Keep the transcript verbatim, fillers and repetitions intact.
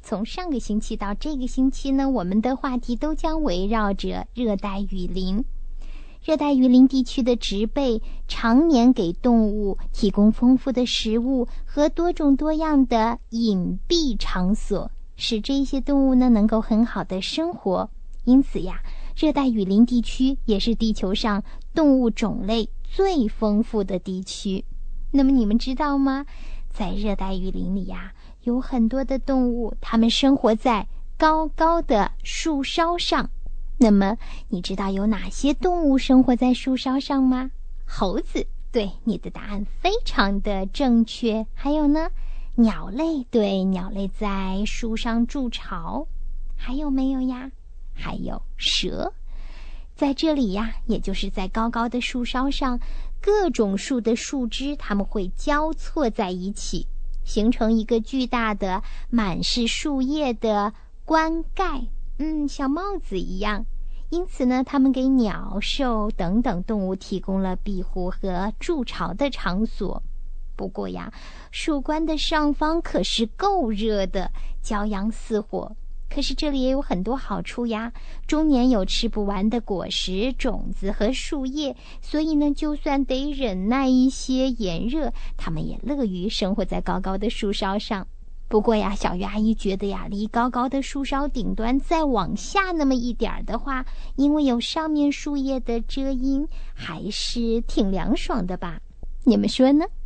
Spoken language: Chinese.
从上个星期到这个星期呢，我们的话题都将围绕着热带雨林。热带雨林地区的植被常年给动物提供丰富的食物和多种多样的隐蔽场所，使这些动物呢能够很好的生活。因此呀，热带雨林地区也是地球上动物种类最丰富的地区。那么你们知道吗？在热带雨林里呀，有很多的动物，它们生活在高高的树梢上。那么你知道有哪些动物生活在树梢上吗？猴子，对，你的答案非常的正确。还有呢，鸟类，对，鸟类在树上筑巢。还有没有呀？还有蛇。在这里呀，也就是在高高的树梢上，各种树的树枝它们会交错在一起，形成一个巨大的满是树叶的冠盖，嗯，像帽子一样。因此呢，它们给鸟兽等等动物提供了庇护和筑巢的场所。不过呀，树冠的上方可是够热的，骄阳似火。可是这里也有很多好处呀，终年有吃不完的果实、种子和树叶，所以呢，就算得忍耐一些炎热，它们也乐于生活在高高的树梢上。不过呀，小鱼阿姨觉得呀，离高高的树梢顶端再往下那么一点儿的话，因为有上面树叶的遮阴，还是挺凉爽的吧？你们说呢？